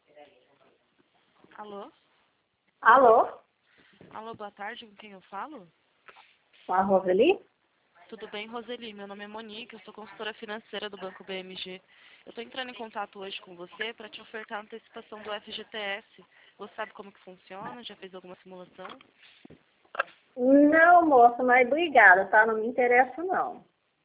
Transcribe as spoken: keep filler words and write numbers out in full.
Alô? Alô? Alô, boa tarde, com quem eu falo? Com a Roseli? Tudo bem, Roseli? Meu nome é Monique, eu sou consultora financeira do Banco B M G. Eu estou entrando em contato hoje com você para te ofertar a antecipação do F G T S. Você sabe como que funciona? Já fez alguma simulação? Não, moça, mas obrigada, tá? Não me interessa, não.